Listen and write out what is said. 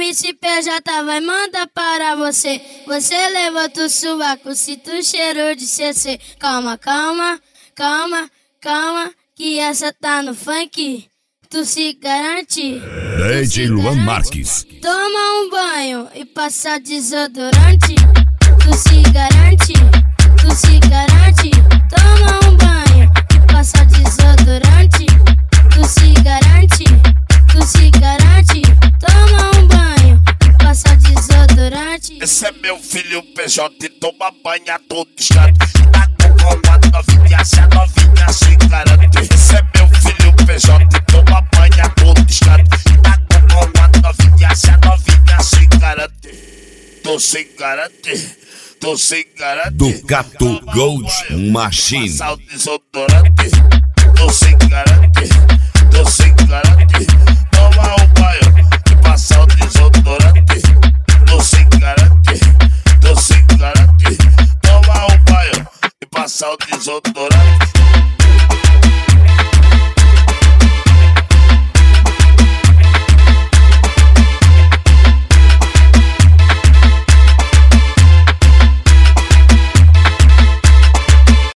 MC PJ vai mandar para você. Você levanta o sovaco, sinto o cheiro de CC. Calma, calma, calma, calma, que essa tá no funk. Tu se garante. DJ Luan Marques. Toma um banho e passa desodorante. Tu se garante, tu se garante. Toma um banho e passa desodorante. Tu se garante, tu se garante. Toma um banho e passa desodorante. Esse é meu filho PJ e toma banho a todo instante. Tá com a novinha, se a novinha se garante. Esse é meu filho PJ e toma banho a todo instante. Tá com a novinha, se a novinha se garante. Tô sem garante, tô sem garante. Ducato Gold Machine. Passar o desodorante. Tô sem garante, tô sem garante. Toma um banho e passar o desodorante. Tô sem garante, tô sem garante. Toma um banho e passar o desodorante.